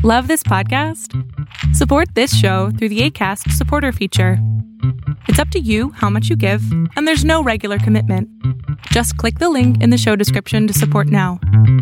Love this podcast? Support this show through the Acast supporter feature. It's up to you how much you give, and there's no regular commitment. Just click the link in the show description to support now.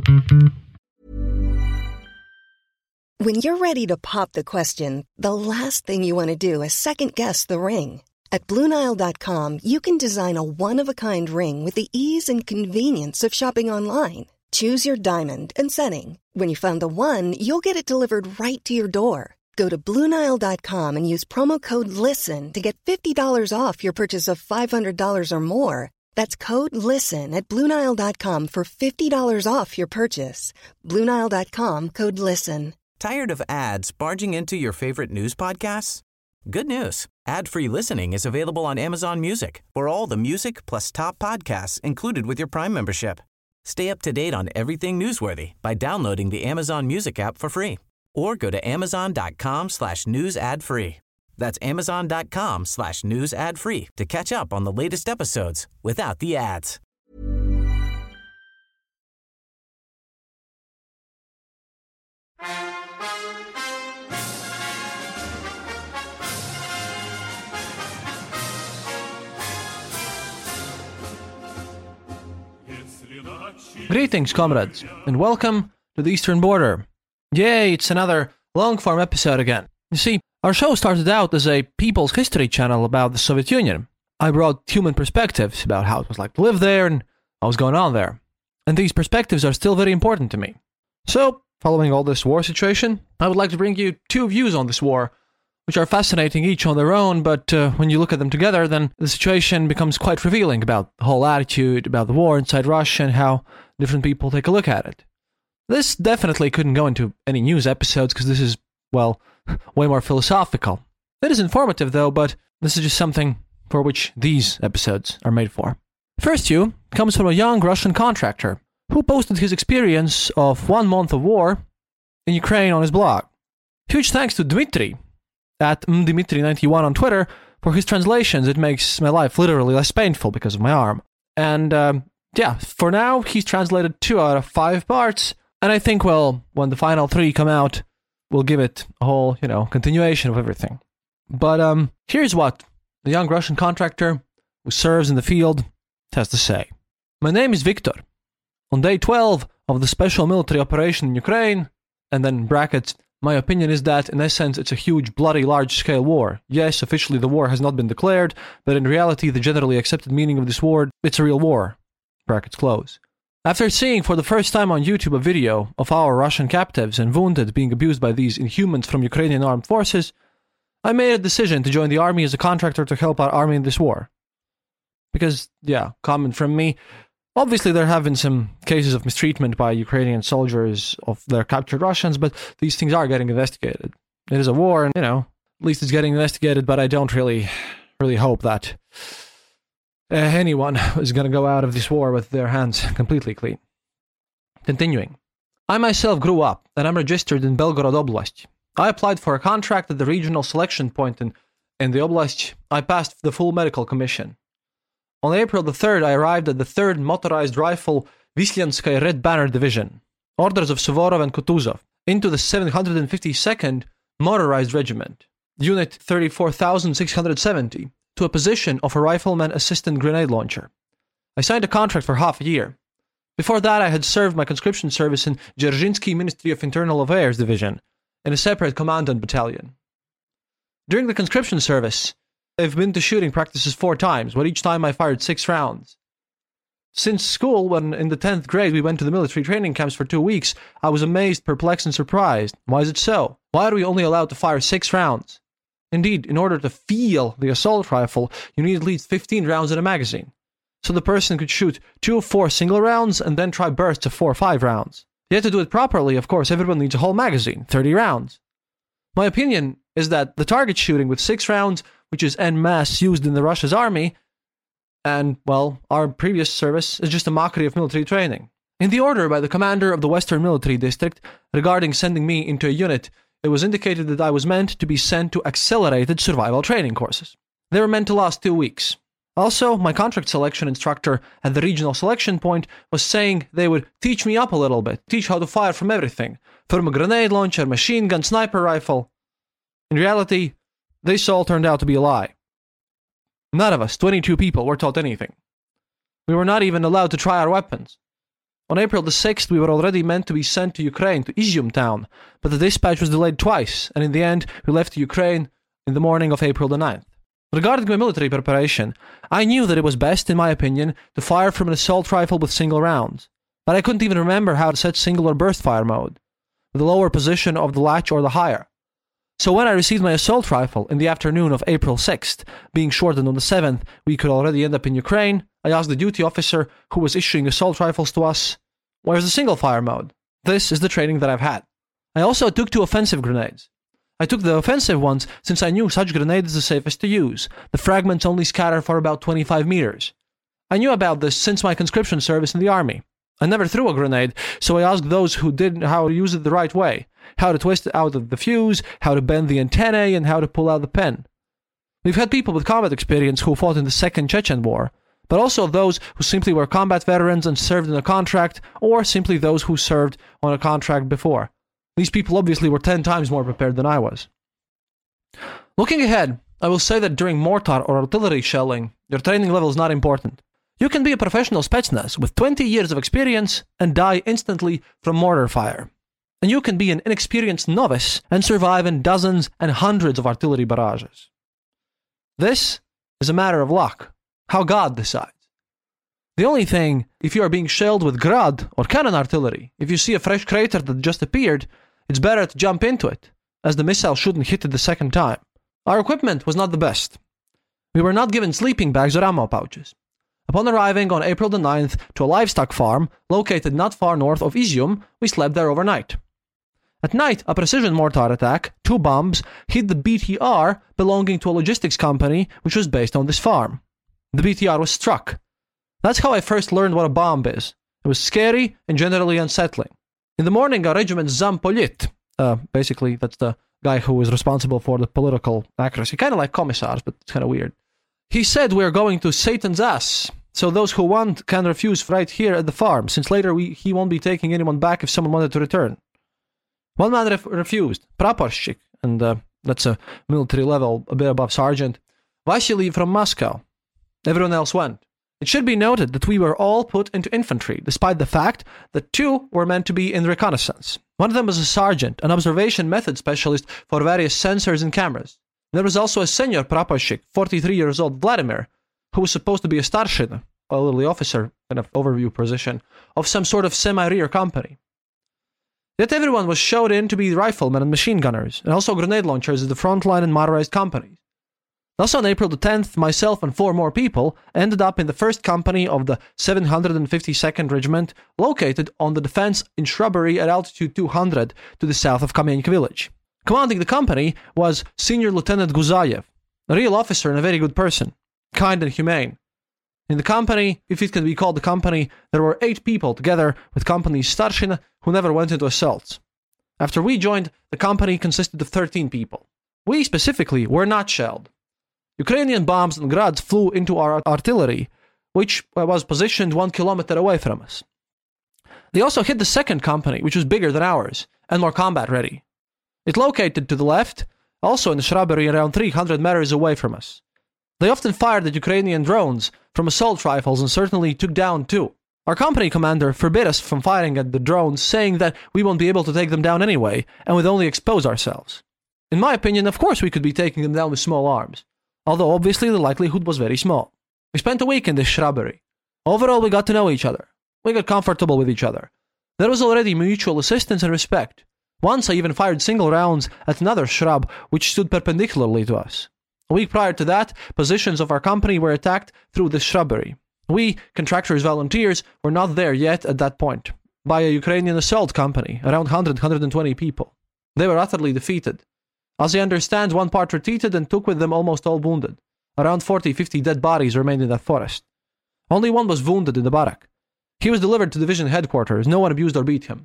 When you're ready to pop the question, the last thing you want to do is second-guess the ring. At BlueNile.com, you can design a one-of-a-kind ring with the ease and convenience of shopping online. Choose your diamond and setting. When you find the one, you'll get it delivered right to your door. Go to BlueNile.com and use promo code LISTEN to get $50 off your purchase of $500 or more. That's code LISTEN at BlueNile.com for $50 off your purchase. BlueNile.com, code LISTEN. Tired of ads barging into your favorite news podcasts? Good news. Ad-free listening is available on Amazon Music for all the music plus top podcasts included with your Prime membership. Stay up to date on everything newsworthy by downloading the Amazon Music app for free or go to amazon.com/news ad free. That's amazon.com/news ad free to catch up on the latest episodes without the ads. Greetings, comrades, and welcome to the Eastern Border. Yay, it's another long-form episode again. You see, our show started out as a people's history channel about the Soviet Union. I brought human perspectives about how it was like to live there and what was going on there. And these perspectives are still very important to me. So, following all this war situation, I would like to bring you two views on this war, which are fascinating each on their own, but when you look at them together, then the situation becomes quite revealing about the whole attitude about the war inside Russia and how different people take a look at it. This definitely couldn't go into any news episodes because this is, well, way more philosophical. It is informative though, but this is just something for which these episodes are made for. First view comes from a young Russian contractor who posted his experience of 1 month of war in Ukraine on his blog. Huge thanks to Dmitry at Dmitry91 on Twitter for his translations. It makes my life literally less painful because of my arm. And for now, he's translated 2 out of 5 parts. And I think, well, when the final 3 come out, we'll give it a whole, continuation of everything. But here's what the young Russian contractor who serves in the field has to say. My name is Viktor. On day 12 of the special military operation in Ukraine, and then brackets, my opinion is that, in essence, it's a huge, bloody, large-scale war. Yes, officially the war has not been declared, but in reality, the generally accepted meaning of this word, it's a real war. Brackets close. After seeing for the first time on YouTube a video of our Russian captives and wounded being abused by these inhumans from Ukrainian armed forces, I made a decision to join the army as a contractor to help our army in this war. Because, comment from me, obviously, there have been some cases of mistreatment by Ukrainian soldiers of their captured Russians, but these things are getting investigated. It is a war, and, at least it's getting investigated, but I don't really hope that anyone is going to go out of this war with their hands completely clean. Continuing. I myself grew up, and I'm registered in Belgorod Oblast. I applied for a contract at the regional selection point in the Oblast. I passed the full medical commission. On April the 3rd, I arrived at the 3rd Motorized Rifle Vislyanskaya Red Banner Division, orders of Suvorov and Kutuzov, into the 752nd Motorized Regiment, Unit 34,670, to a position of a rifleman assistant grenade launcher. I signed a contract for half a year. Before that, I had served my conscription service in Dzerzhinsky Ministry of Internal Affairs Division, in a separate commandant battalion. During the conscription service, I've been to shooting practices 4 times, but each time I fired 6 rounds. Since school, when in the 10th grade we went to the military training camps for 2 weeks, I was amazed, perplexed, and surprised. Why is it so? Why are we only allowed to fire 6 rounds? Indeed, in order to feel the assault rifle, you need at least 15 rounds in a magazine. So the person could shoot 2 or 4 single rounds and then try bursts of 4 or 5 rounds. Yet to do it properly, of course, everyone needs a whole magazine, 30 rounds. My opinion is that the target shooting with 6 rounds, which is en masse used in the Russia's army, and, well, our previous service, is just a mockery of military training. In the order by the commander of the Western Military District regarding sending me into a unit, it was indicated that I was meant to be sent to accelerated survival training courses. They were meant to last 2 weeks. Also, my contract selection instructor at the regional selection point was saying they would teach me up a little bit, teach how to fire from everything, from a grenade launcher, machine gun, sniper rifle. In reality, this all turned out to be a lie. None of us, 22 people, were taught anything. We were not even allowed to try our weapons. On April the 6th, we were already meant to be sent to Ukraine, to Izium town, but the dispatch was delayed twice, and in the end, we left Ukraine in the morning of April the 9th. Regarding my military preparation, I knew that it was best, in my opinion, to fire from an assault rifle with single rounds, but I couldn't even remember how to set single or burst fire mode, the lower position of the latch or the higher. So when I received my assault rifle in the afternoon of April 6th, being shortened on the 7th, we could already end up in Ukraine, I asked the duty officer who was issuing assault rifles to us, "Where's the single fire mode?" This is the training that I've had. I also took 2 offensive grenades. I took the offensive ones since I knew such grenade is the safest to use. The fragments only scatter for about 25 meters. I knew about this since my conscription service in the army. I never threw a grenade, so I asked those who did how to use it the right way, how to twist it out of the fuse, how to bend the antennae, and how to pull out the pin. We've had people with combat experience who fought in the Second Chechen War, but also those who simply were combat veterans and served in a contract, or simply those who served on a contract before. These people obviously were 10 times more prepared than I was. Looking ahead, I will say that during mortar or artillery shelling, your training level is not important. You can be a professional Spetsnaz with 20 years of experience and die instantly from mortar fire. And you can be an inexperienced novice and survive in dozens and hundreds of artillery barrages. This is a matter of luck, how God decides. The only thing, if you are being shelled with Grad or cannon artillery, if you see a fresh crater that just appeared, it's better to jump into it, as the missile shouldn't hit it the second time. Our equipment was not the best. We were not given sleeping bags or ammo pouches. Upon arriving on April the 9th to a livestock farm located not far north of Izium, we slept there overnight. At night, a precision mortar attack, 2 bombs, hit the BTR belonging to a logistics company which was based on this farm. The BTR was struck. That's how I first learned what a bomb is. It was scary and generally unsettling. In the morning, our regiment Zampolit, basically that's the guy who was responsible for the political accuracy, kind of like commissars, but it's kind of weird. He said we're going to Satan's ass, so those who want can refuse right here at the farm, since later he won't be taking anyone back if someone wanted to return. One man refused, Praporshchik, and that's a military level, a bit above sergeant, Vasily from Moscow. Everyone else went. It should be noted that we were all put into infantry, despite the fact that 2 were meant to be in reconnaissance. One of them was a sergeant, an observation method specialist for various sensors and cameras. There was also a senior praporshchik, 43 years old, Vladimir, who was supposed to be a starshina, a literally officer, kind of overview position, of some sort of semi-rear company. Yet everyone was showed in to be riflemen and machine gunners, and also grenade launchers at the front line and motorized companies. Thus on April the 10th, myself and 4 more people ended up in the 1st company of the 752nd Regiment, located on the defense in shrubbery at altitude 200 to the south of Kamenyk village. Commanding the company was Senior Lieutenant Guzayev, a real officer and a very good person, kind and humane. In the company, if it can be called a company, there were 8 people together with company's starshina who never went into assaults. After we joined, the company consisted of 13 people. We specifically were not shelled. Ukrainian bombs and grads flew into our artillery, which was positioned 1 kilometer away from us. They also hit the 2nd company, which was bigger than ours, and more combat ready. It located to the left, also in the shrubbery around 300 meters away from us. They often fired at Ukrainian drones from assault rifles and certainly took down 2. Our company commander forbid us from firing at the drones, saying that we won't be able to take them down anyway, and would only expose ourselves. In my opinion, of course we could be taking them down with small arms, although obviously the likelihood was very small. We spent a week in this shrubbery. Overall, we got to know each other. We got comfortable with each other. There was already mutual assistance and respect. Once I even fired single rounds at another shrub which stood perpendicularly to us. A week prior to that, positions of our company were attacked through the shrubbery. We, contractors, volunteers, were not there yet at that point, by a Ukrainian assault company, around 100-120 people. They were utterly defeated. As I understand, one part retreated and took with them almost all wounded. Around 40-50 dead bodies remained in that forest. Only one was wounded in the barrack. He was delivered to division headquarters. No one abused or beat him.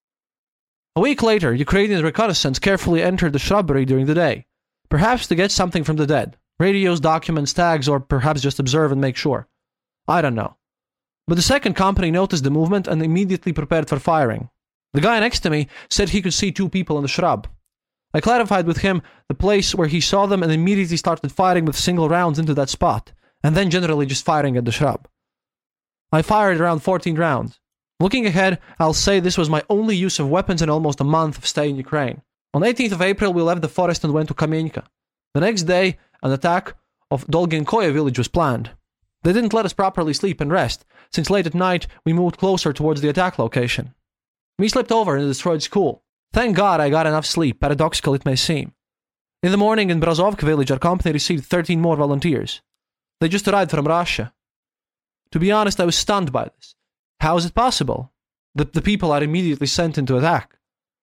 A week later, Ukrainian reconnaissance carefully entered the shrubbery during the day, perhaps to get something from the dead. Radios, documents, tags, or perhaps just observe and make sure. I don't know. But the 2nd company noticed the movement and immediately prepared for firing. The guy next to me said he could see 2 people in the shrub. I clarified with him the place where he saw them and immediately started firing with single rounds into that spot, and then generally just firing at the shrub. I fired around 14 rounds. Looking ahead, I'll say this was my only use of weapons in almost a month of stay in Ukraine. On 18th of April, we left the forest and went to Kamenka. The next day, an attack of Dolgenkoye village was planned. They didn't let us properly sleep and rest, since late at night we moved closer towards the attack location. We slept over in the destroyed school. Thank God I got enough sleep, paradoxical it may seem. In the morning in Brazovka village, our company received 13 more volunteers. They just arrived from Russia. To be honest, I was stunned by this. How is it possible that the people are immediately sent into attack?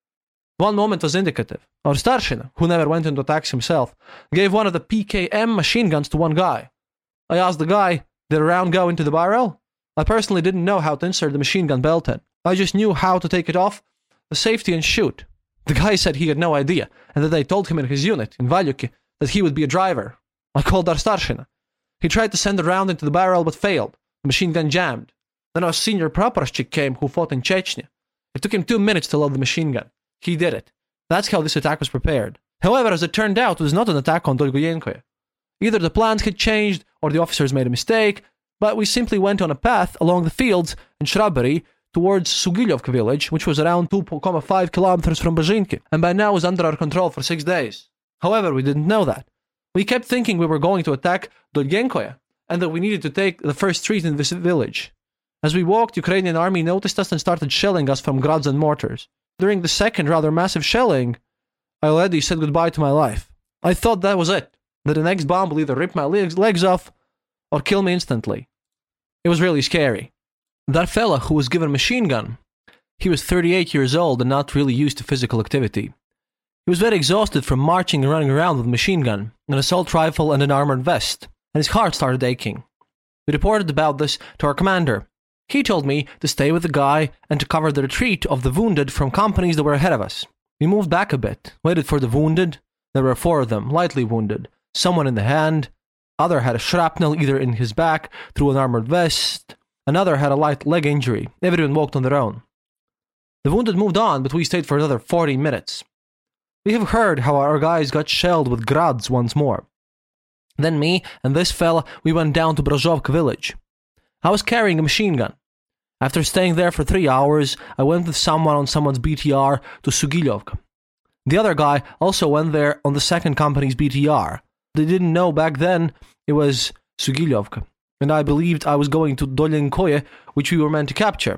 One moment was indicative. Our Starshina, who never went into attacks himself, gave one of the PKM machine guns to one guy. I asked the guy, did a round go into the barrel? I personally didn't know how to insert the machine gun belt in. I just knew how to take it off the safety and shoot. The guy said he had no idea, and that they told him in his unit, in Valyuki, that he would be a driver. I called our Starshina. He tried to send a round into the barrel, but failed. The machine gun jammed. Then our senior praporashchik came, who fought in Chechnya. It took him 2 minutes to load the machine gun. He did it. That's how this attack was prepared. However, as it turned out, it was not an attack on Dolgoyenkoye. Either the plans had changed, or the officers made a mistake, but we simply went on a path along the fields and shrubbery towards Sugilyovka village, which was around 2.5 kilometers from Bazhinki, and by now was under our control for 6 days. However, we didn't know that. We kept thinking we were going to attack Dolgenkoye, and that we needed to take the first street in this village. As we walked, Ukrainian army noticed us and started shelling us from grads and mortars. During the second rather massive shelling, I already said goodbye to my life. I thought that was it, that the next bomb will either rip my legs off or kill me instantly. It was really scary. That fella who was given a machine gun, he was 38 years old and not really used to physical activity. He was very exhausted from marching and running around with a machine gun, an assault rifle and an armored vest, and his heart started aching. We reported about this to our commander. He told me to stay with the guy and to cover the retreat of the wounded from companies that were ahead of us. We moved back a bit, waited for the wounded. There were 4 of them, lightly wounded. Someone in the hand, other had a shrapnel either in his back through an armored vest, another had a light leg injury. Everyone walked on their own. The wounded moved on, but we stayed for another 40 minutes. We have heard how our guys got shelled with grads once more. Then me and this fella, we went down to Brazovka village. I was carrying a machine gun. After staying there for 3 hours, I went with someone on someone's BTR to Sugilyovka. The other guy also went there on the second company's BTR. They didn't know back then it was Sugilyovka, and I believed I was going to Dolgenkoye, which we were meant to capture.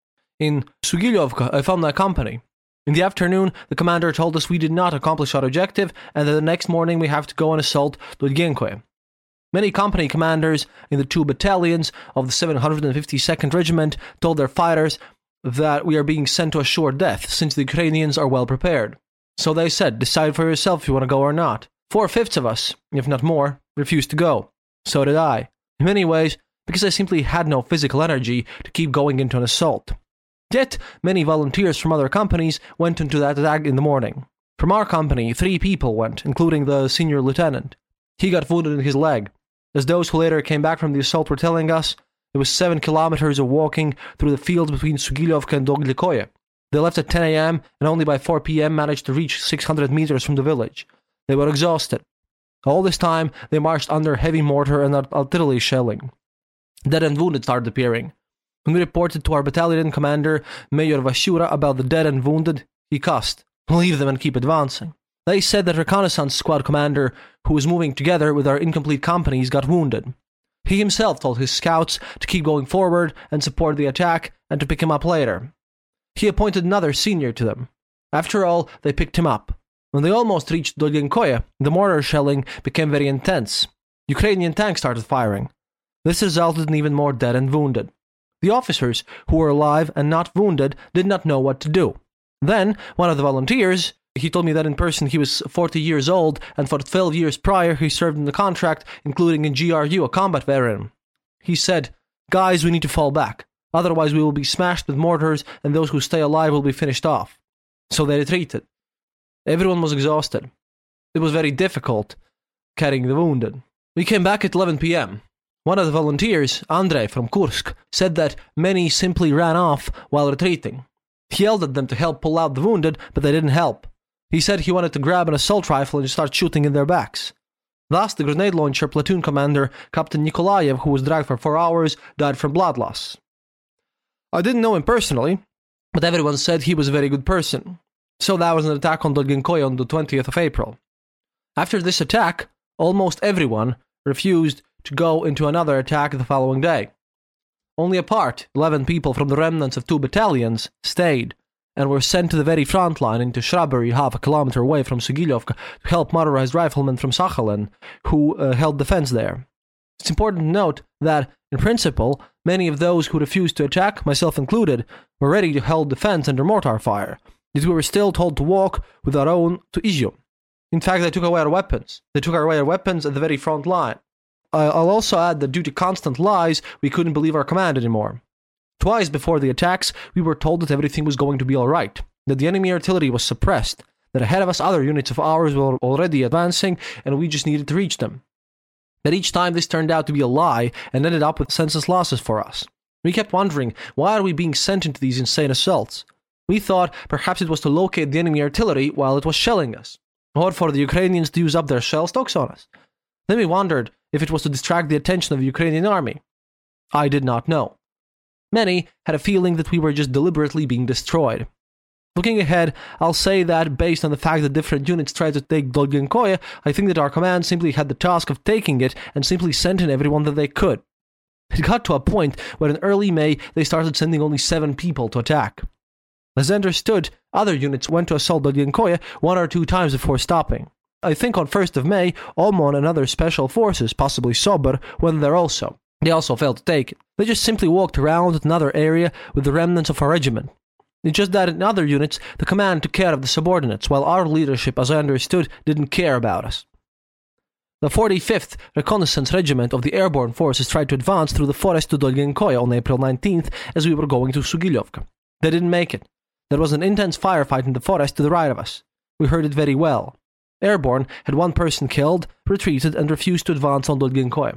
In Sugilyovka, I found that company. In the afternoon, the commander told us we did not accomplish our objective, and that the next morning we have to go and assault Dolgenkoye. Many company commanders in the 2 battalions of the 752nd Regiment told their fighters that we are being sent to a sure death, since the Ukrainians are well prepared. So they said, decide for yourself if you want to go or not. 4/5 of us, if not more, refused to go. So did I. In many ways, because I simply had no physical energy to keep going into an assault. Yet, many volunteers from other companies went into that attack in the morning. From our company, 3 people went, including the senior lieutenant. He got wounded in his leg. As those who later came back from the assault were telling us, it was 7 kilometers of walking through the fields between Sugilyovka and Dolgenkoye. They left at 10 a.m. and only by 4 p.m. managed to reach 600 meters from the village. They were exhausted. All this time, they marched under heavy mortar and artillery shelling. Dead and wounded started appearing. When we reported to our battalion commander, Major Vasura, about the dead and wounded, he cussed. Leave them and keep advancing. They said that reconnaissance squad commander, who was moving together with our incomplete companies, got wounded. He himself told his scouts to keep going forward and support the attack, and to pick him up later. He appointed another senior to them. After all, they picked him up. When they almost reached Dolgenkoye, the mortar shelling became very intense. Ukrainian tanks started firing. This resulted in even more dead and wounded. The officers, who were alive and not wounded, did not know what to do. Then, one of the volunteers, he told me that in person he was 40 years old, and for 12 years prior he served in the contract, including in GRU, a combat veteran. He said, "Guys, we need to fall back. Otherwise we will be smashed with mortars, and those who stay alive will be finished off." So they retreated. Everyone was exhausted. It was very difficult carrying the wounded. We came back at 11 p.m. One of the volunteers, Andrei from Kursk, said that many simply ran off while retreating. He yelled at them to help pull out the wounded, but they didn't help. He said he wanted to grab an assault rifle and start shooting in their backs. Thus, the grenade launcher platoon commander, Captain Nikolaev, who was dragged for 4 hours, died from blood loss. I didn't know him personally, but everyone said he was a very good person. So that was an attack on Dolgenkoye on the 20th of April. After this attack, almost everyone refused to go into another attack the following day. Only a part, 11 people from the remnants of 2 battalions, stayed and were sent to the very front line into shrubbery half a kilometer away from Sugilyovka to help motorized riflemen from Sakhalin, who held defense there. It's important to note that, in principle, many of those who refused to attack, myself included, were ready to hold defense under mortar fire, yet we were still told to walk with our own to Izium. In fact, they took away our weapons. They took away our weapons at the very front line. I'll also add that due to constant lies, we couldn't believe our command anymore. Twice before the attacks, we were told that everything was going to be alright, that the enemy artillery was suppressed, that ahead of us other units of ours were already advancing, and we just needed to reach them. But each time this turned out to be a lie and ended up with senseless losses for us. We kept wondering, why are we being sent into these insane assaults? We thought perhaps it was to locate the enemy artillery while it was shelling us, or for the Ukrainians to use up their shell stocks on us. Then we wondered if it was to distract the attention of the Ukrainian army. I did not know. Many had a feeling that we were just deliberately being destroyed. Looking ahead, I'll say that based on the fact that different units tried to take Dolgenkoye, I think that our command simply had the task of taking it and simply sent in everyone that they could. It got to a point where in early May they started sending only 7 people to attack. As understood, other units went to assault Dolgenkoye 1 or 2 times before stopping. I think on 1st of May, Omon and other special forces, possibly Sobor, went there also. They also failed to take it. They just simply walked around another area with the remnants of our regiment. It's just that in other units, the command took care of the subordinates, while our leadership, as I understood, didn't care about us. The 45th Reconnaissance Regiment of the Airborne Forces tried to advance through the forest to Dolgenkoye on April 19th as we were going to Sugilyovka. They didn't make it. There was an intense firefight in the forest to the right of us. We heard it very well. Airborne had 1 person killed, retreated, and refused to advance on Dolgenkoye.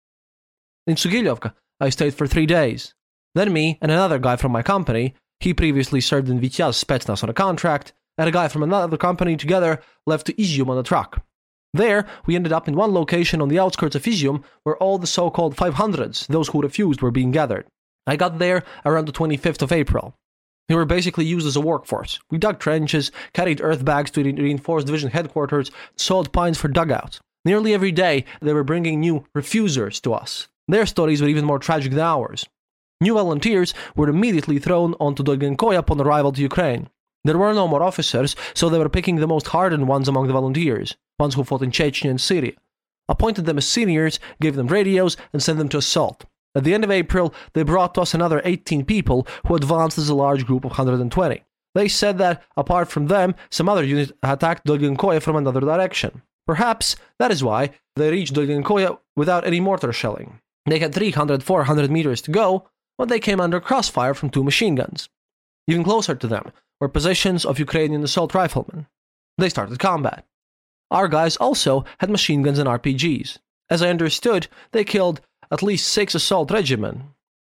In Sugilyovka, I stayed for 3 days. Then me and another guy from my company, he previously served in Vityaz Spetsnaz on a contract, and a guy from another company together left to Izium on a truck. There, we ended up in one location on the outskirts of Izium where all the so-called 500s, those who refused, were being gathered. I got there around the 25th of April. They were basically used as a workforce. We dug trenches, carried earth bags to reinforce division headquarters, sawed pines for dugouts. Nearly every day, they were bringing new refusers to us. Their stories were even more tragic than ours. New volunteers were immediately thrown onto Dolgenkoye upon arrival to Ukraine. There were no more officers, so they were picking the most hardened ones among the volunteers, ones who fought in Chechnya and Syria. Appointed them as seniors, gave them radios, and sent them to assault. At the end of April, they brought to us another 18 people who advanced as a large group of 120. They said that, apart from them, some other unit attacked Dolgenkoye from another direction. Perhaps that is why they reached Dolgenkoye without any mortar shelling. They had 300-400 meters to go when they came under crossfire from 2 machine guns. Even closer to them were positions of Ukrainian assault riflemen. They started combat. Our guys also had machine guns and RPGs. As I understood, they killed at least 6 assault regiments,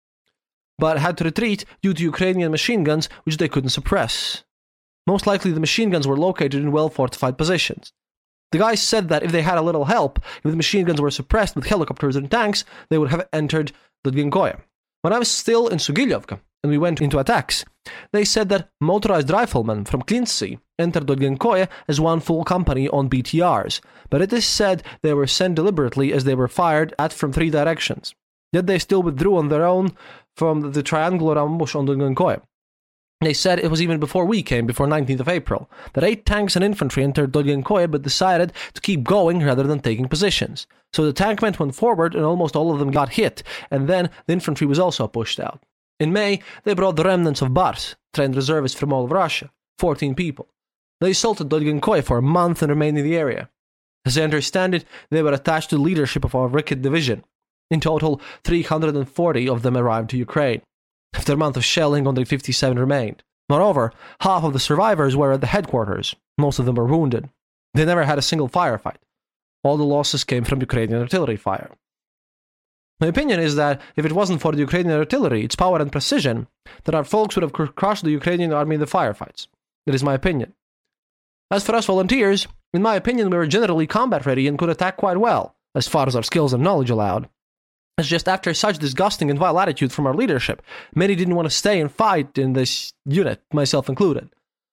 but had to retreat due to Ukrainian machine guns which they couldn't suppress. Most likely the machine guns were located in well-fortified positions. The guys said that if they had a little help, if the machine guns were suppressed with helicopters and tanks, they would have entered Dolgenkoye. When I was still in Sugilyovka and we went into attacks, they said that motorized riflemen from Klintsy entered Dolgenkoye as one full company on BTRs, but it is said they were sent deliberately as they were fired at from 3 directions. Yet they still withdrew on their own from the triangular ambush on Dolgenkoye. They said it was even before we came, before 19th of April, that 8 tanks and infantry entered Dolgenkoye but decided to keep going rather than taking positions. So the tankmen went forward and almost all of them got hit, and then the infantry was also pushed out. In May, they brought the remnants of Bars, trained reservists from all of Russia, 14 people. They assaulted Dolgenkoye for a month and remained in the area. As I understand it, they were attached to the leadership of our Rikit division. In total, 340 of them arrived to Ukraine. After a month of shelling, only 57 remained. Moreover, half of the survivors were at the headquarters. Most of them were wounded. They never had a single firefight. All the losses came from Ukrainian artillery fire. My opinion is that if it wasn't for the Ukrainian artillery, its power and precision, that our folks would have crushed the Ukrainian army in the firefights. That is my opinion. As for us volunteers, in my opinion, we were generally combat ready and could attack quite well, as far as our skills and knowledge allowed. It's just after such disgusting and vile attitude from our leadership, many didn't want to stay and fight in this unit, myself included.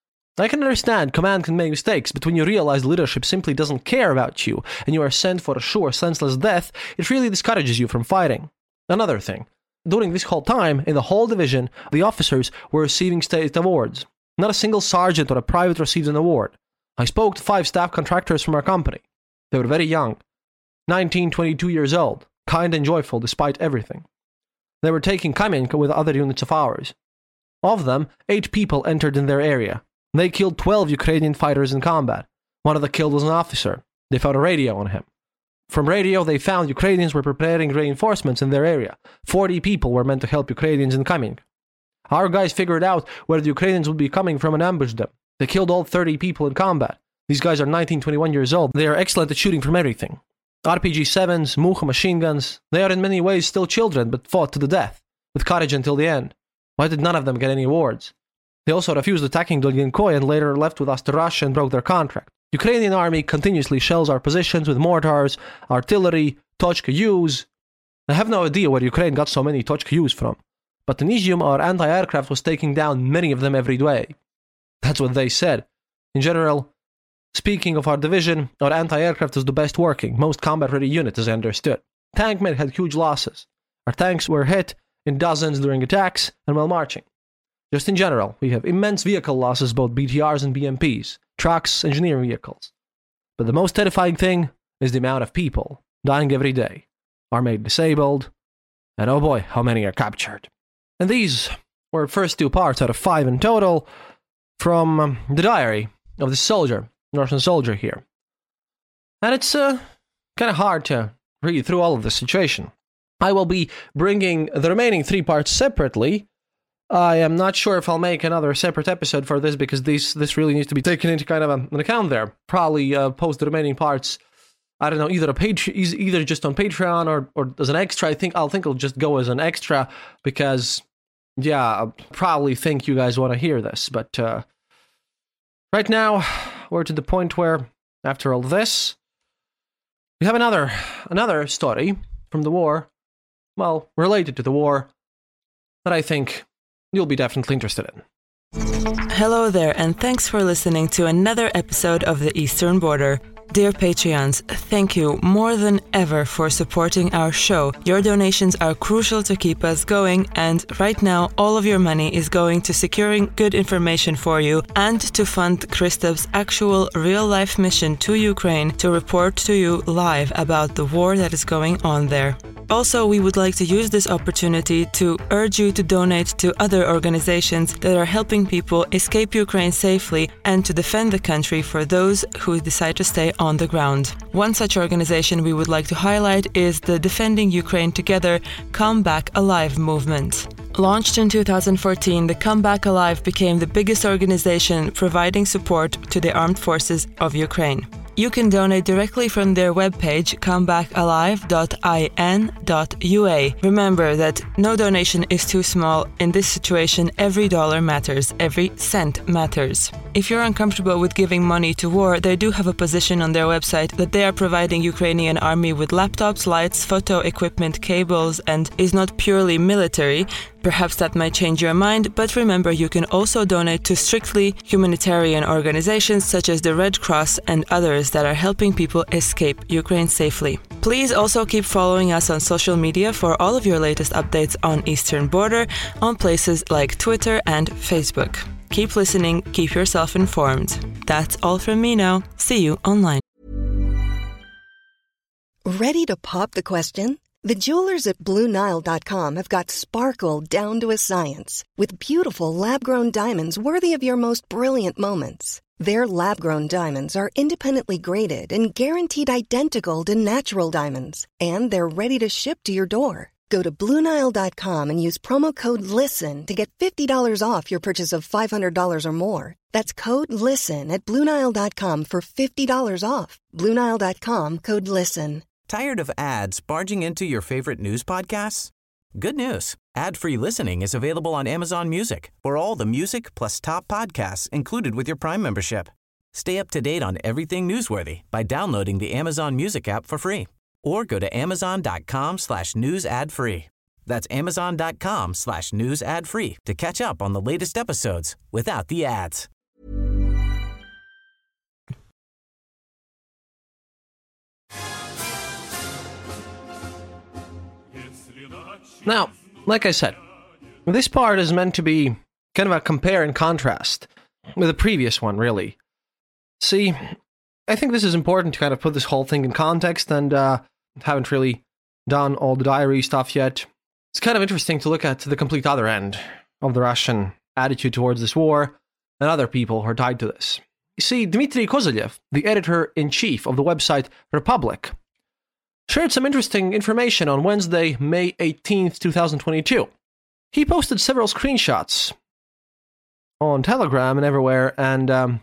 I can understand command can make mistakes, but when you realize leadership simply doesn't care about you, and you are sent for a sure, senseless death, it really discourages you from fighting. Another thing, during this whole time, in the whole division, the officers were receiving state awards. Not a single sergeant or a private received an award. I spoke to 5 staff contractors from our company. They were very young, 19, 22 years old, kind and joyful despite everything. They were taking Kamenka with other units of ours. Of them, 8 people entered in their area. They killed 12 Ukrainian fighters in combat. One of the killed was an officer. They found a radio on him. From radio, they found Ukrainians were preparing reinforcements in their area. 40 people were meant to help Ukrainians in Kamenka. Our guys figured out where the Ukrainians would be coming from and ambushed them. They killed all 30 people in combat. These guys are 19, 21 years old. They are excellent at shooting from everything. RPG-7s, Mucha machine guns. They are in many ways still children, but fought to the death, with courage until the end. Why did none of them get any awards? They also refused attacking Dolginkoy and later left with us to Russia and broke their contract. Ukrainian army continuously shells our positions with mortars, artillery, Tochka-U's. I have no idea where Ukraine got so many Tochka-U's from, but in Izium our anti-aircraft was taking down many of them every day. That's what they said. In general, speaking of our division, our anti-aircraft is the best working, most combat-ready unit as I understood. TankMed had huge losses. Our tanks were hit in dozens during attacks and while marching. Just in general, we have immense vehicle losses, both BTRs and BMPs, trucks, engineering vehicles. But the most terrifying thing is the amount of people dying every day, are made disabled, and oh boy, how many are captured. And these were first 2 parts out of 5 in total from the diary of this soldier, Russian soldier here. And it's kind of hard to read through all of this situation. I will be bringing the remaining 3 parts separately. I am not sure if I'll make another separate episode for this because this really needs to be taken into kind of an account there. Probably post the remaining parts, I don't know, either just on Patreon or as an extra. I think it'll just go as an extra because, yeah, I probably think you guys want to hear this. But right now, we're to the point where, after all this, we have another story from the war, well, related to the war, that I think you'll be definitely interested in. Hello there, and thanks for listening to another episode of The Eastern Border. Dear Patreons, thank you more than ever for supporting our show. Your donations are crucial to keep us going, and right now all of your money is going to securing good information for you and to fund Kristup's actual real-life mission to Ukraine to report to you live about the war that is going on there. Also, we would like to use this opportunity to urge you to donate to other organizations that are helping people escape Ukraine safely and to defend the country for those who decide to stay on the ground. One such organization we would like to highlight is the Defending Ukraine Together Come Back Alive movement. Launched in 2014, the Come Back Alive became the biggest organization providing support to the armed forces of Ukraine. You can donate directly from their webpage, comebackalive.in.ua. Remember that no donation is too small. In this situation, every dollar matters, every cent matters. If you're uncomfortable with giving money to war, they do have a position on their website that they are providing Ukrainian army with laptops, lights, photo equipment, cables, and is not purely military. Perhaps that might change your mind, but remember you can also donate to strictly humanitarian organizations such as the Red Cross and others that are helping people escape Ukraine safely. Please also keep following us on social media for all of your latest updates on Eastern Border on places like Twitter and Facebook. Keep listening, keep yourself informed. That's all from me now. See you online. Ready to pop the question? The jewelers at BlueNile.com have got sparkle down to a science with beautiful lab-grown diamonds worthy of your most brilliant moments. Their lab-grown diamonds are independently graded and guaranteed identical to natural diamonds, and they're ready to ship to your door. Go to BlueNile.com and use promo code LISTEN to get $50 off your purchase of $500 or more. That's code LISTEN at BlueNile.com for $50 off. BlueNile.com, code LISTEN. Tired of ads barging into your favorite news podcasts? Good news. Ad-free listening is available on Amazon Music for all the music plus top podcasts included with your Prime membership. Stay up to date on everything newsworthy by downloading the Amazon Music app for free or go to amazon.com/news ad free. That's amazon.com/news ad free to catch up on the latest episodes without the ads. Now, like I said, this part is meant to be kind of a compare and contrast with the previous one, really. See, I think this is important to kind of put this whole thing in context, and haven't really done all the diary stuff yet. It's kind of interesting to look at the complete other end of the Russian attitude towards this war and other people who are tied to this. You see, Dmitry Kozelyev, the editor-in-chief of the website Republic, shared some interesting information on Wednesday, May 18th, 2022. He posted several screenshots on Telegram and everywhere, and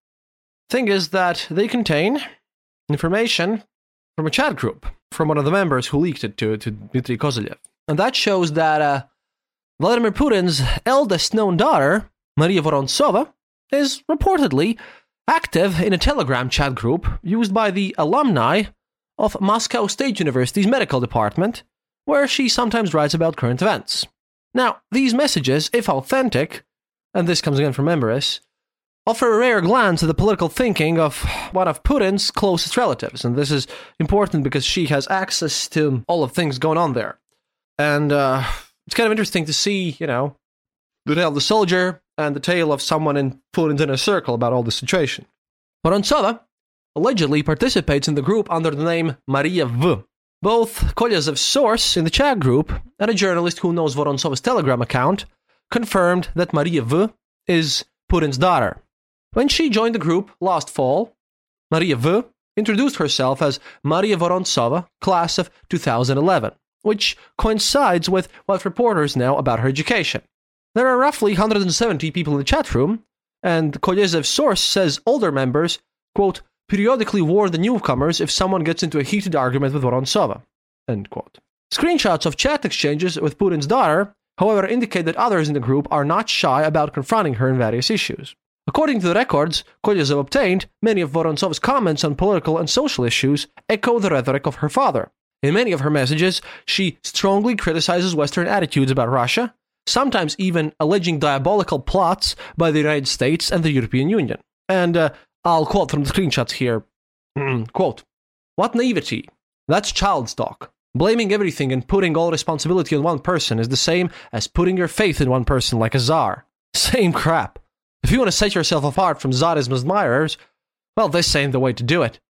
thing is that they contain information from a chat group from one of the members who leaked it to Dmitry Kozelyev. And that shows that Vladimir Putin's eldest known daughter, Maria Vorontsova, is reportedly active in a Telegram chat group used by the alumni of Moscow State University's medical department, where she sometimes writes about current events. Now, these messages, if authentic, and this comes again from Emberis, offer a rare glance at the political thinking of one of Putin's closest relatives, and this is important because she has access to all of things going on there. And it's kind of interesting to see, the tale of the soldier and the tale of someone in Putin's inner circle about all this situation. Vorontsova allegedly participates in the group under the name Maria V. Both Kolyazev's source in the chat group and a journalist who knows Vorontsova's Telegram account confirmed that Maria V is Putin's daughter. When she joined the group last fall, Maria V introduced herself as Maria Vorontsova, class of 2011, which coincides with what reporters know about her education. There are roughly 170 people in the chat room, and Kolyazev's source says older members, quote, periodically warn the newcomers if someone gets into a heated argument with Vorontsova, end quote. Screenshots of chat exchanges with Putin's daughter, however, indicate that others in the group are not shy about confronting her in various issues. According to the records Kolyazev obtained, many of Vorontsova's comments on political and social issues echo the rhetoric of her father. In many of her messages, she strongly criticizes Western attitudes about Russia, sometimes even alleging diabolical plots by the United States and the European Union. And I'll quote from the screenshots here. Quote, "What naivety. That's child's talk. Blaming everything and putting all responsibility on one person is the same as putting your faith in one person like a czar. Same crap. If you want to set yourself apart from Tsarism's admirers, well, this ain't the way to do it.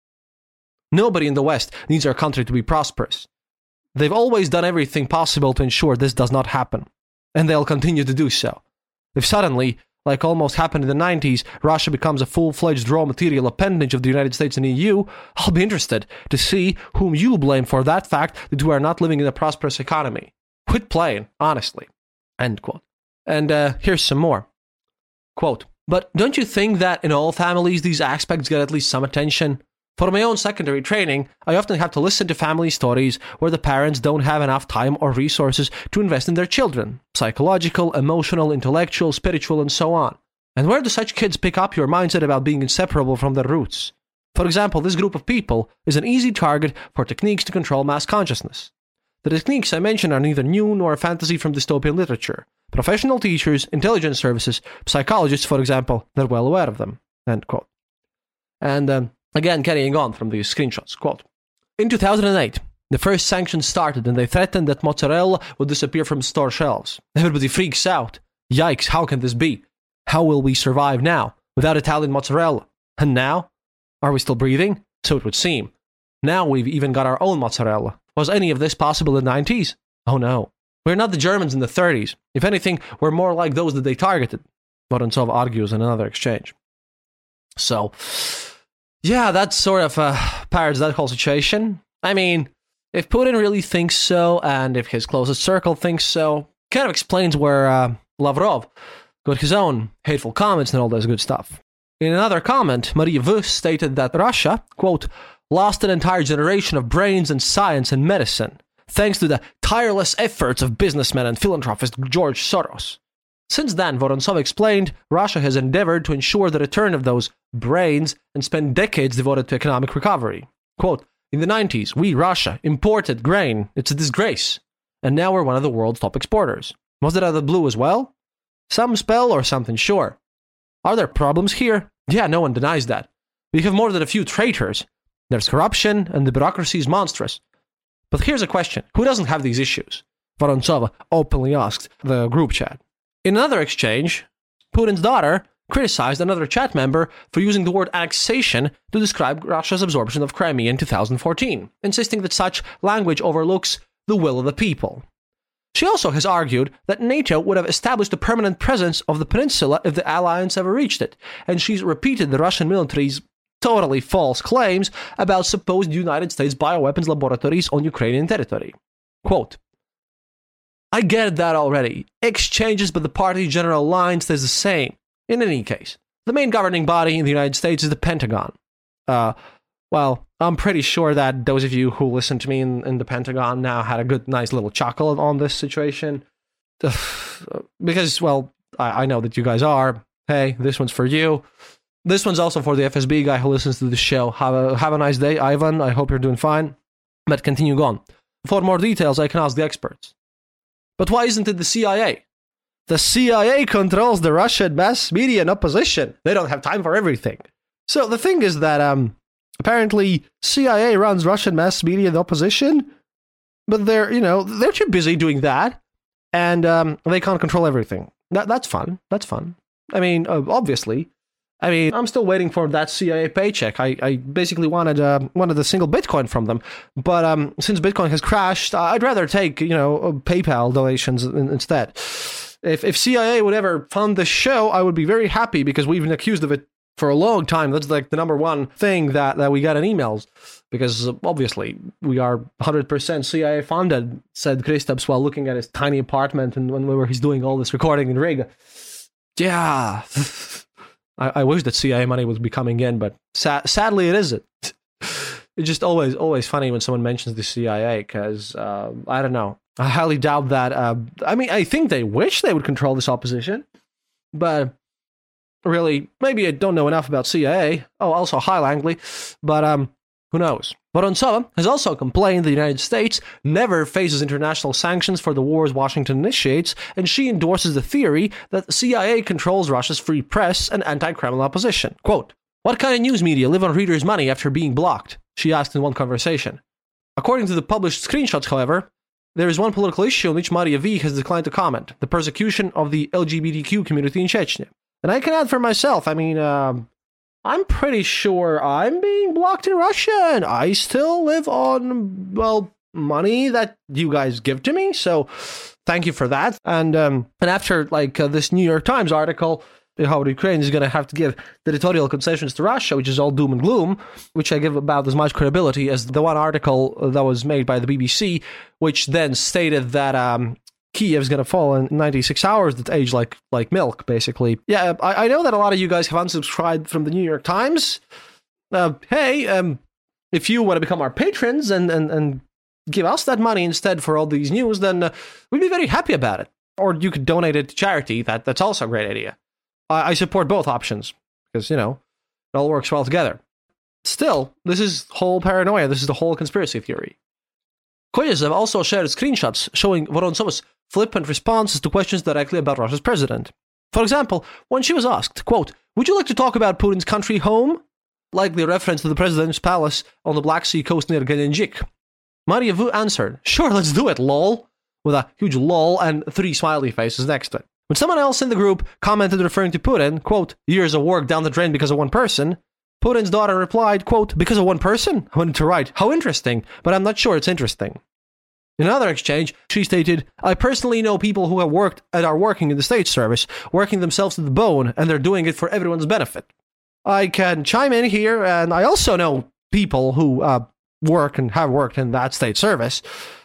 Nobody in the West needs our country to be prosperous. They've always done everything possible to ensure this does not happen, and they'll continue to do so. If suddenly, like almost happened in the 90s, Russia becomes a full-fledged raw material appendage of the United States and EU, I'll be interested to see whom you blame for that fact that we are not living in a prosperous economy. Quit playing, honestly." End quote. And here's some more. Quote, "But don't you think that in all families these aspects get at least some attention? For my own secondary training, I often have to listen to family stories where the parents don't have enough time or resources to invest in their children, psychological, emotional, intellectual, spiritual, and so on. And where do such kids pick up your mindset about being inseparable from their roots? For example, this group of people is an easy target for techniques to control mass consciousness. The techniques I mention are neither new nor a fantasy from dystopian literature. Professional teachers, intelligence services, psychologists, for example, they're well aware of them." End quote. And again, carrying on from these screenshots, quote, "In 2008, the first sanctions started and they threatened that mozzarella would disappear from store shelves. Everybody freaks out. Yikes, how can this be? How will we survive now without Italian mozzarella? And now? Are we still breathing? So it would seem. Now we've even got our own mozzarella. Was any of this possible in the 90s? Oh no. We're not the Germans in the 30s. If anything, we're more like those that they targeted," Vorontsov argues in another exchange. So, yeah, that sort of parrots that whole situation. I mean, if Putin really thinks so, and if his closest circle thinks so, kind of explains where Lavrov got his own hateful comments and all this good stuff. In another comment, Maria V stated that Russia, quote, lost an entire generation of brains in science and medicine, thanks to the tireless efforts of businessman and philanthropist George Soros. Since then, Vorontsov explained, Russia has endeavored to ensure the return of those brains and spent decades devoted to economic recovery. Quote, in the 90s, we, Russia, imported grain. It's a disgrace. And now we're one of the world's top exporters. Was it out of the blue as well? Some spell or something, sure. Are there problems here? Yeah, no one denies that. We have more than a few traitors. There's corruption, and the bureaucracy is monstrous. But here's a question. Who doesn't have these issues? Vorontsova openly asked the group chat. In another exchange, Putin's daughter criticized another chat member for using the word annexation to describe Russia's absorption of Crimea in 2014, insisting that such language overlooks the will of the people. She also has argued that NATO would have established a permanent presence of the peninsula if the alliance ever reached it, and she's repeated the Russian military's totally false claims about supposed United States bioweapons laboratories on Ukrainian territory. Quote, I get that already. Exchanges, but the party general line stays the same. In any case, the main governing body in the United States is the Pentagon. Well, I'm pretty sure that those of you who listen to me in the Pentagon now had a good, nice little chuckle on this situation. Because, well, I know that you guys are. Hey, this one's for you. This one's also for the FSB guy who listens to the show. Have a nice day, Ivan. I hope you're doing fine. But continue on. For more details, I can ask the experts. But why isn't it the CIA? The CIA controls the Russian mass media and opposition. They don't have time for everything. So the thing is that apparently CIA runs Russian mass media and opposition, but they're too busy doing that, and they can't control everything. That's fun. That's fun. I mean, obviously. I mean, I'm still waiting for that CIA paycheck. I basically wanted a single Bitcoin from them, but since Bitcoin has crashed, I'd rather take PayPal donations instead. If CIA would ever fund the show, I would be very happy because we've been accused of it for a long time. That's like the number one thing that we got in emails, because obviously we are 100% CIA funded, said Kristaps while looking at his tiny apartment and where he's doing all this recording in Riga. Yeah. I wish that CIA money would be coming in, but sadly it isn't. It's just always funny when someone mentions the CIA, because, I don't know. I highly doubt that. I mean, I think they wish they would control this opposition, but really, maybe I don't know enough about CIA. Oh, also, hi, Langley. But who knows? Vorontsova has also complained the United States never faces international sanctions for the wars Washington initiates, and she endorses the theory that the CIA controls Russia's free press and anti-Kremlin opposition. Quote, what kind of news media live on readers' money after being blocked? She asked in one conversation. According to the published screenshots, however, there is one political issue on which Maria V has declined to comment, the persecution of the LGBTQ community in Chechnya. And I can add for myself, I mean, I'm pretty sure I'm being blocked in Russia, and I still live on, well, money that you guys give to me, so thank you for that. And after, this New York Times article, how Ukraine is going to have to give territorial concessions to Russia, which is all doom and gloom, which I give about as much credibility as the one article that was made by the BBC, which then stated that Kiev's going to fall in 96 hours, that's aged like milk, basically. Yeah, I know that a lot of you guys have unsubscribed from the New York Times. Hey, if you want to become our patrons and give us that money instead for all these news, then we'd be very happy about it. Or you could donate it to charity. That's also a great idea. I support both options because, it all works well together. Still, this is whole paranoia. This is the whole conspiracy theory. Koyev also shared screenshots showing Vorontsova's flippant responses to questions directly about Russia's president. For example, when she was asked, quote, would you like to talk about Putin's country home? Likely a reference to the president's palace on the Black Sea coast near Gelendzhik. Maria V answered, sure, let's do it, lol, with a huge lol and 3 smiley faces next to it. When someone else in the group commented referring to Putin, quote, years of work down the drain because of one person, Putin's daughter replied, quote, because of one person? I wanted to write, how interesting, but I'm not sure it's interesting. In another exchange, she stated, I personally know people who have worked and are working in the state service, working themselves to the bone, and they're doing it for everyone's benefit. I can chime in here, and I also know people who work and have worked in that state service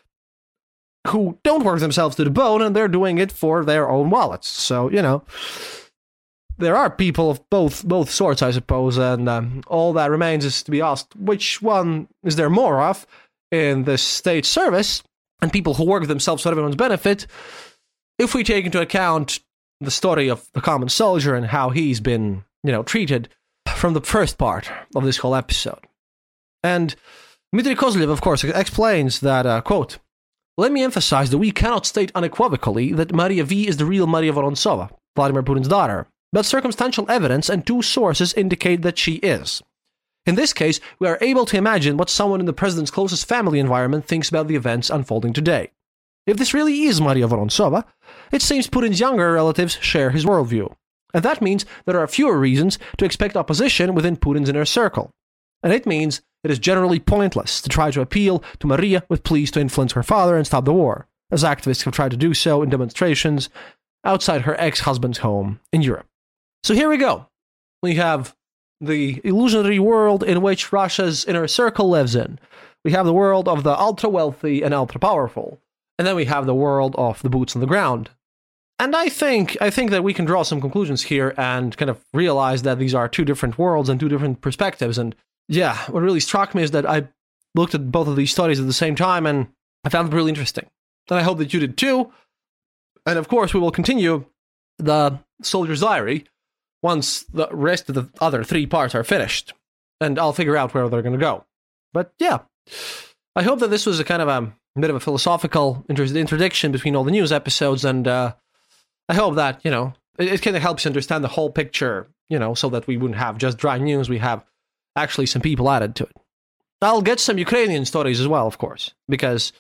who don't work themselves to the bone, and they're doing it for their own wallets. So, there are people of both sorts, I suppose, and all that remains is to be asked, which one is there more of in the state service and people who work themselves for everyone's benefit, if we take into account the story of the common soldier and how he's been, treated from the first part of this whole episode. And Dmitry Kozlev, of course, explains that, quote, "Let me emphasize that we cannot state unequivocally that Maria V is the real Maria Vorontsova, Vladimir Putin's daughter, but circumstantial evidence and two sources indicate that she is. In this case, we are able to imagine what someone in the president's closest family environment thinks about the events unfolding today. If this really is Maria Vorontsova, it seems Putin's younger relatives share his worldview. And that means there are fewer reasons to expect opposition within Putin's inner circle. And it means it is generally pointless to try to appeal to Maria with pleas to influence her father and stop the war, as activists have tried to do so in demonstrations outside her ex-husband's home in Europe." So here we go. We have the illusionary world in which Russia's inner circle lives in. We have the world of the ultra-wealthy and ultra-powerful. And then we have the world of the boots on the ground. And I think that we can draw some conclusions here and kind of realize that these are two different worlds and two different perspectives. And yeah, what really struck me is that I looked at both of these studies at the same time and I found them really interesting. And I hope that you did too. And of course, we will continue the Soldier's Diary once the rest of the other three parts are finished. And I'll figure out where they're going to go. But yeah, I hope that this was a kind of a bit of a philosophical introduction between all the news episodes, and I hope that, it kind of helps you understand the whole picture, so that we wouldn't have just dry news, we have actually some people added to it. I'll get some Ukrainian stories as well, of course, because,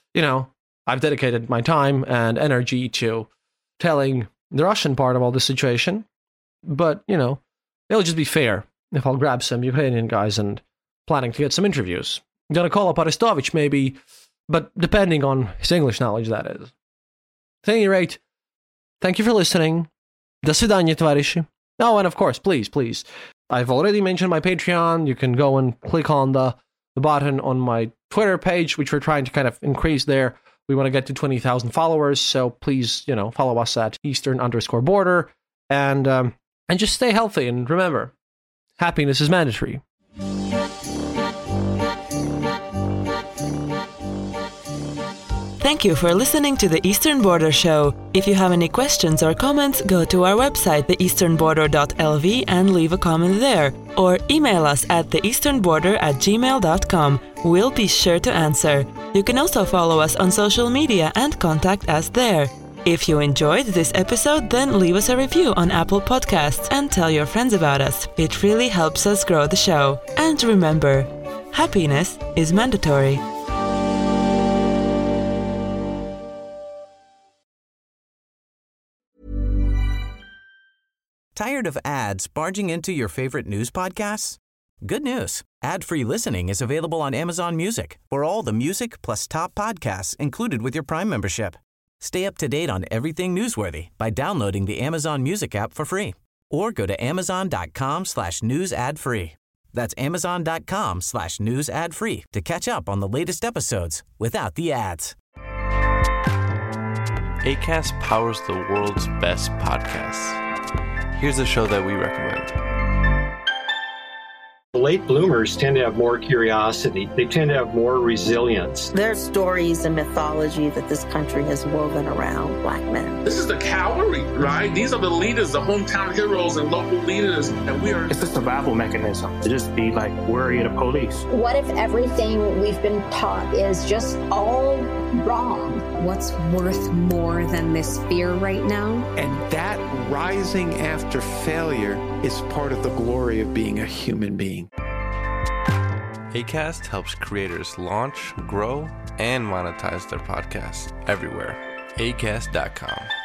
I've dedicated my time and energy to telling the Russian part of all this situation, but, it'll just be fair if I'll grab some Ukrainian guys and planning to get some interviews. I'm going to call up Arestovich maybe, but depending on his English knowledge, that is. At any rate, thank you for listening. До свидания, товарищи. Oh, and of course, please. I've already mentioned my Patreon. You can go and click on the button on my Twitter page, which we're trying to kind of increase there. We want to get to 20,000 followers, so please, follow us at Eastern_border, and just stay healthy, and remember, happiness is mandatory. Thank you for listening to the Eastern Border Show. If you have any questions or comments, go to our website, theeasternborder.lv, and leave a comment there. Or email us at theeasternborder@gmail.com. We'll be sure to answer. You can also follow us on social media and contact us there. If you enjoyed this episode, then leave us a review on Apple Podcasts and tell your friends about us. It really helps us grow the show. And remember, happiness is mandatory. Tired of ads barging into your favorite news podcasts? Good news. Ad-free listening is available on Amazon Music for all the music plus top podcasts included with your Prime membership. Stay up to date on everything newsworthy by downloading the Amazon Music app for free or go to amazon.com/news ad free. That's amazon.com/news ad free to catch up on the latest episodes without the ads. Acast powers the world's best podcasts. Here's a show that we recommend. Late bloomers tend to have more curiosity. They tend to have more resilience. There's stories and mythology that this country has woven around Black men. This is the cavalry, right? These are the leaders, the hometown heroes and local leaders. And we are... It's a survival mechanism to just be like worry of the police. What if everything we've been taught is just all wrong? What's worth more than this fear right now? And that rising after failure is part of the glory of being a human being. Acast helps creators launch, grow, and monetize their podcasts everywhere. Acast.com.